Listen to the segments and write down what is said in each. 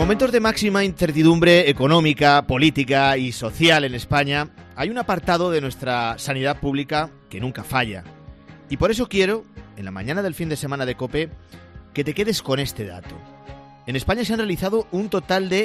momentos de máxima incertidumbre económica, política y social en España, hay un apartado de nuestra sanidad pública que nunca falla. Y por eso quiero, en la mañana del fin de semana de COPE, que te quedes con este dato. En España se han realizado un total de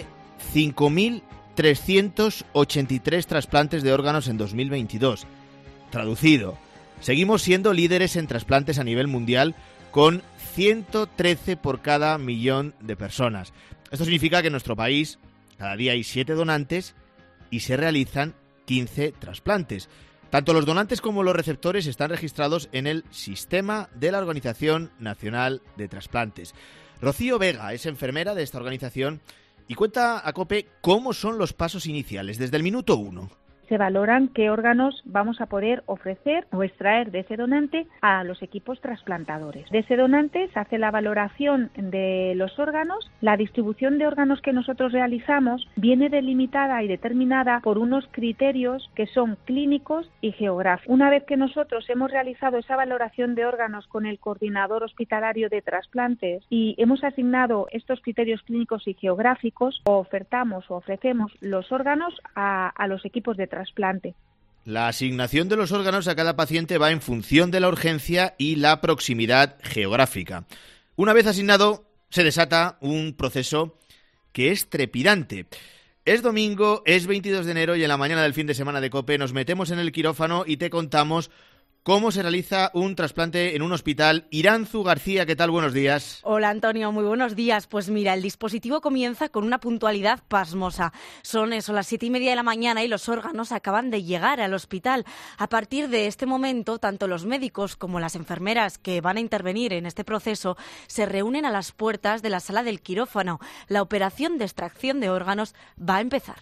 5.383 trasplantes de órganos en 2022. Traducido, seguimos siendo líderes en trasplantes a nivel mundial con 113 por cada millón de personas. Esto significa que en nuestro país cada día hay 7 donantes y se realizan 15 trasplantes. Tanto los donantes como los receptores están registrados en el sistema de la Organización Nacional de Trasplantes. Rocío Vega es enfermera de esta organización y cuenta a COPE cómo son los pasos iniciales desde el minuto 1. Se valoran qué órganos vamos a poder ofrecer o extraer de ese donante a los equipos trasplantadores. De ese donante se hace la valoración de los órganos. La distribución de órganos que nosotros realizamos viene delimitada y determinada por unos criterios que son clínicos y geográficos. Una vez que nosotros hemos realizado esa valoración de órganos con el coordinador hospitalario de trasplantes y hemos asignado estos criterios clínicos y geográficos, ofertamos o ofrecemos los órganos a los equipos de trasplante. La asignación de los órganos a cada paciente va en función de la urgencia y la proximidad geográfica. Una vez asignado, se desata un proceso que es trepidante. Es domingo, es 22 de enero y en la mañana del fin de semana de COPE nos metemos en el quirófano y te contamos cómo se realiza un trasplante en un hospital. Iranzu García, ¿qué tal? Buenos días. Hola, Antonio, muy buenos días. Pues mira, el dispositivo comienza con una puntualidad pasmosa. Son las 7:30 de la mañana y los órganos acaban de llegar al hospital. A partir de este momento, tanto los médicos como las enfermeras que van a intervenir en este proceso se reúnen a las puertas de la sala del quirófano. La operación de extracción de órganos va a empezar.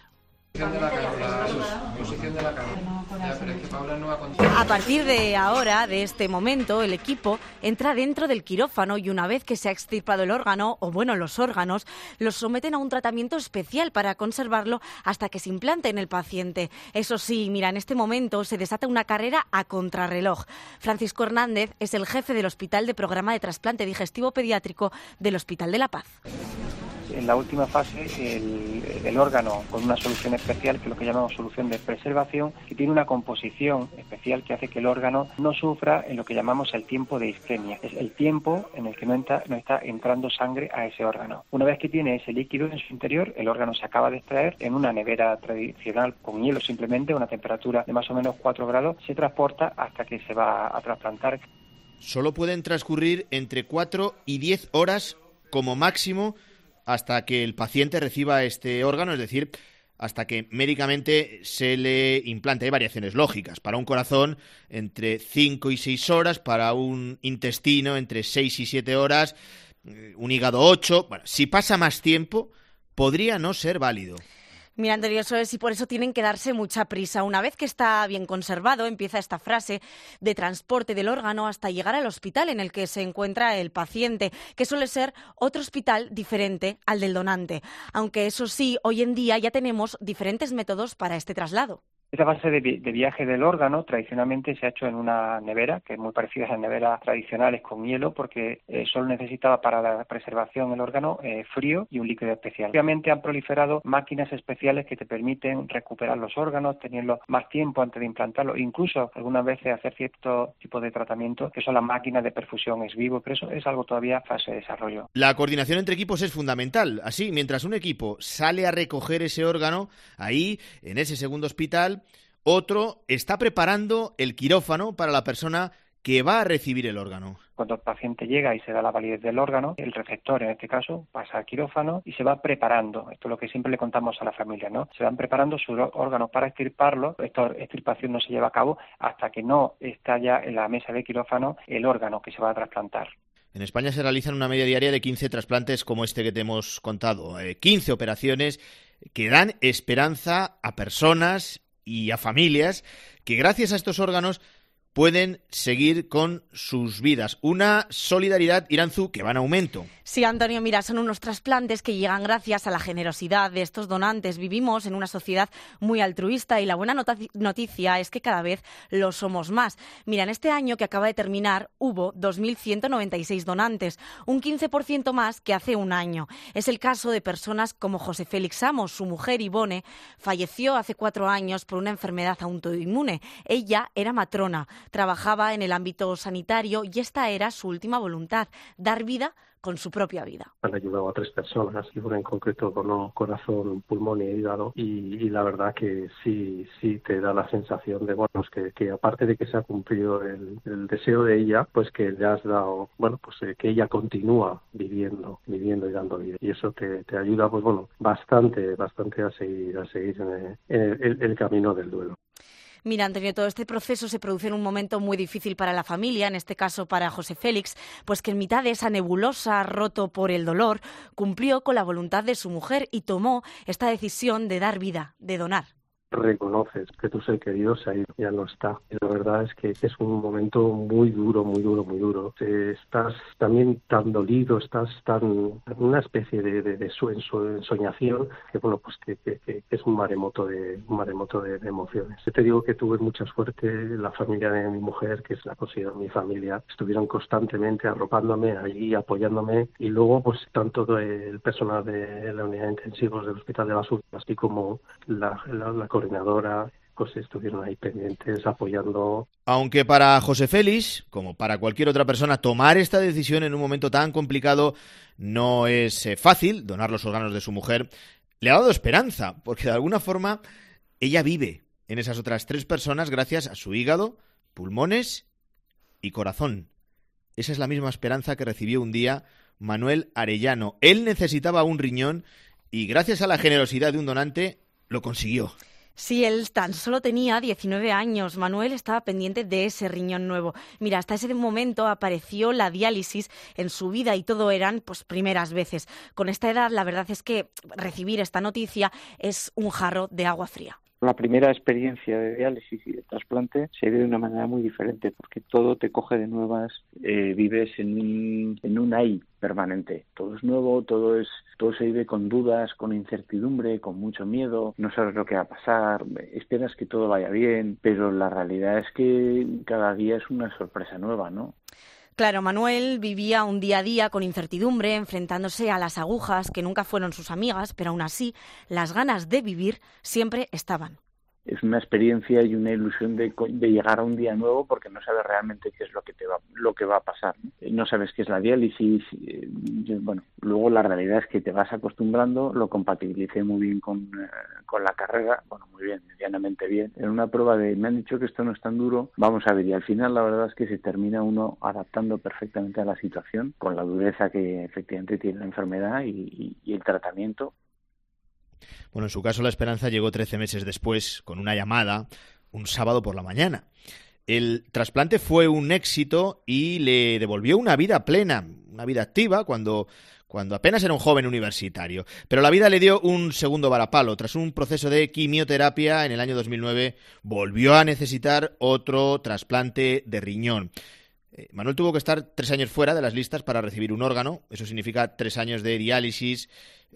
A partir de ahora, de este momento, el equipo entra dentro del quirófano y una vez que se ha extirpado el órgano, los órganos, los someten a un tratamiento especial para conservarlo hasta que se implante en el paciente. Eso sí, mira, en este momento se desata una carrera a contrarreloj. Francisco Hernández es el jefe del Hospital de Programa de Trasplante Digestivo Pediátrico del Hospital de La Paz. En la última fase, el órgano con una solución especial, que es lo que llamamos solución de preservación, que tiene una composición especial que hace que el órgano no sufra en lo que llamamos el tiempo de isquemia. Es el tiempo en el que no está entrando sangre a ese órgano. Una vez que tiene ese líquido en su interior, el órgano se acaba de extraer en una nevera tradicional con hielo simplemente, a una temperatura de más o menos 4 grados, se transporta hasta que se va a trasplantar. Solo pueden transcurrir entre 4 y 10 horas como máximo hasta que el paciente reciba este órgano, es decir, hasta que médicamente se le implante. Hay variaciones lógicas. Para un corazón, entre 5 y 6 horas, para un intestino, entre 6 y 7 horas, un hígado 8. Bueno, si pasa más tiempo, podría no ser válido. Mira, Antonio, eso es y por eso tienen que darse mucha prisa. Una vez que está bien conservado, empieza esta fase de transporte del órgano hasta llegar al hospital en el que se encuentra el paciente, que suele ser otro hospital diferente al del donante. Aunque eso sí, hoy en día ya tenemos diferentes métodos para este traslado. Esa fase de viaje del órgano tradicionalmente se ha hecho en una nevera, que es muy parecida a las neveras tradicionales con hielo, porque solo necesitaba para la preservación el órgano frío y un líquido especial. Obviamente han proliferado máquinas especiales que te permiten recuperar los órganos, tenerlos más tiempo antes de implantarlos, incluso algunas veces hacer cierto tipo de tratamiento, que son las máquinas de perfusión ex vivo, pero eso es algo todavía fase de desarrollo. La coordinación entre equipos es fundamental. Así, mientras un equipo sale a recoger ese órgano, ahí, en ese segundo hospital, otro está preparando el quirófano para la persona que va a recibir el órgano. Cuando el paciente llega y se da la validez del órgano, el receptor en este caso pasa al quirófano y se va preparando. Esto es lo que siempre le contamos a la familia, ¿no? Se van preparando sus órganos para extirparlo. Esta extirpación no se lleva a cabo hasta que no está ya en la mesa de quirófano el órgano que se va a trasplantar. En España se realizan una media diaria de 15 trasplantes como este que te hemos contado. 15 operaciones que dan esperanza a personas y a familias que gracias a estos órganos pueden seguir con sus vidas. Una solidaridad, Iranzu, que va en aumento. Sí, Antonio, mira, son unos trasplantes que llegan gracias a la generosidad de estos donantes. Vivimos en una sociedad muy altruista y la buena noticia es que cada vez lo somos más. Mira, en este año que acaba de terminar hubo 2.196 donantes, un 15% más que hace un año. Es el caso de personas como José Félix Amos. Su mujer, Ivone, falleció hace 4 años por una enfermedad autoinmune. Ella era matrona, trabajaba en el ámbito sanitario y esta era su última voluntad, dar vida con su propia vida. Han ayudado a 3 personas, y una en concreto con corazón, pulmón y hígado, y la verdad que sí te da la sensación de, bueno, pues que aparte de que se ha cumplido el deseo de ella, pues que le has dado, bueno, pues que ella continúa viviendo y dando vida. Y eso te ayuda, pues bueno, bastante a seguir en el camino del duelo. Mira, Antonio, todo este proceso se produce en un momento muy difícil para la familia, en este caso para José Félix, pues que en mitad de esa nebulosa, roto por el dolor, cumplió con la voluntad de su mujer y tomó esta decisión de dar vida, de donar. Reconoces que tu ser querido se ha ido, ya no está. Y la verdad es que es un momento muy duro. Estás también tan dolido, estás tan en una especie de ensoñación que, bueno, pues que es un maremoto de emociones. Yo te digo que tuve mucha suerte. La familia de mi mujer, que es la considero mi familia, estuvieron constantemente arropándome allí, apoyándome, y luego pues tanto el personal de la unidad de intensivos del Hospital de Basurto, así como la coordinadora, pues estuvieron ahí pendientes, apoyando. Aunque para José Félix, como para cualquier otra persona, tomar esta decisión en un momento tan complicado no es fácil. Donar los órganos de su mujer le ha dado esperanza, porque de alguna forma ella vive en esas otras 3 personas gracias a su hígado, pulmones y corazón. Esa es la misma esperanza que recibió un día Manuel Arellano. Él necesitaba un riñón y gracias a la generosidad de un donante lo consiguió. Sí, él tan solo tenía 19 años. Manuel estaba pendiente de ese riñón nuevo. Mira, hasta ese momento apareció la diálisis en su vida y todo eran pues primeras veces. Con esta edad, la verdad es que recibir esta noticia es un jarro de agua fría. La primera experiencia de diálisis y de trasplante se vive de una manera muy diferente porque todo te coge de nuevas, vives en un ahí permanente. Todo es nuevo, todo se vive con dudas, con incertidumbre, con mucho miedo, no sabes lo que va a pasar, esperas que todo vaya bien, pero la realidad es que cada día es una sorpresa nueva, ¿no? Claro, Manuel vivía un día a día con incertidumbre, enfrentándose a las agujas que nunca fueron sus amigas, pero aún así las ganas de vivir siempre estaban. Es una experiencia y una ilusión de llegar a un día nuevo porque no sabes realmente qué es lo que va a pasar. No sabes qué es la diálisis. Bueno, luego la realidad es que te vas acostumbrando, lo compatibilicé muy bien con la carrera, bueno, muy bien, medianamente bien. En una prueba me han dicho que esto no es tan duro, vamos a ver, y al final la verdad es que se termina uno adaptando perfectamente a la situación, con la dureza que efectivamente tiene la enfermedad y el tratamiento. Bueno, en su caso la esperanza llegó 13 meses después, con una llamada, un sábado por la mañana. El trasplante fue un éxito y le devolvió una vida plena, una vida activa, cuando apenas era un joven universitario. Pero la vida le dio un segundo varapalo. Tras un proceso de quimioterapia, en el año 2009, volvió a necesitar otro trasplante de riñón. Manuel tuvo que estar 3 años fuera de las listas para recibir un órgano. Eso significa 3 años de diálisis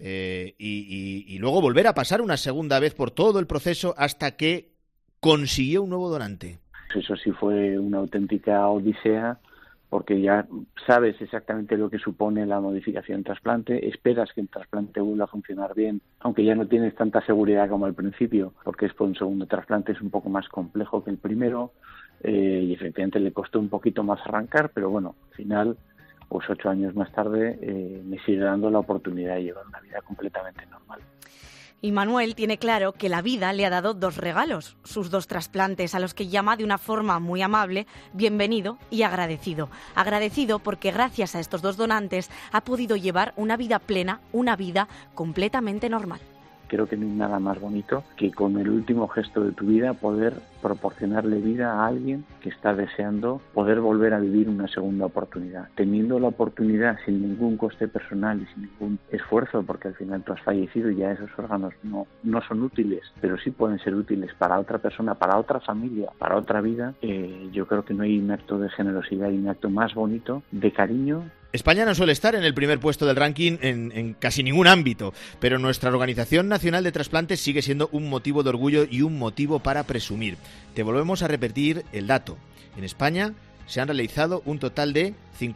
y luego volver a pasar una segunda vez por todo el proceso hasta que consiguió un nuevo donante. Eso sí fue una auténtica odisea, porque ya sabes exactamente lo que supone la modificación trasplante, esperas que el trasplante vuelva a funcionar bien, aunque ya no tienes tanta seguridad como al principio, porque un segundo trasplante es un poco más complejo que el primero, y efectivamente le costó un poquito más arrancar, pero bueno, al final, pues 8 años más tarde, me sigue dando la oportunidad de llevar una vida completamente normal. Y Manuel tiene claro que la vida le ha dado 2 regalos, sus 2 trasplantes, a los que llama de una forma muy amable, bienvenido y agradecido. Agradecido porque gracias a estos 2 donantes ha podido llevar una vida plena, una vida completamente normal. creo que no hay nada más bonito que con el último gesto de tu vida poder proporcionarle vida a alguien que está deseando poder volver a vivir una segunda oportunidad, teniendo la oportunidad sin ningún coste personal y sin ningún esfuerzo, porque al final tú has fallecido y ya esos órganos no son útiles, pero sí pueden ser útiles para otra persona, para otra familia, para otra vida. Yo creo que no hay un acto de generosidad y un acto más bonito de cariño. España no suele estar en el primer puesto del ranking en casi ningún ámbito, pero nuestra Organización Nacional de Trasplantes sigue siendo un motivo de orgullo y un motivo para presumir. Te volvemos a repetir el dato. En España se han realizado un total de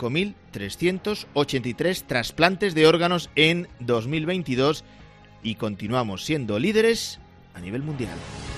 5.383 trasplantes de órganos en 2022 y continuamos siendo líderes a nivel mundial.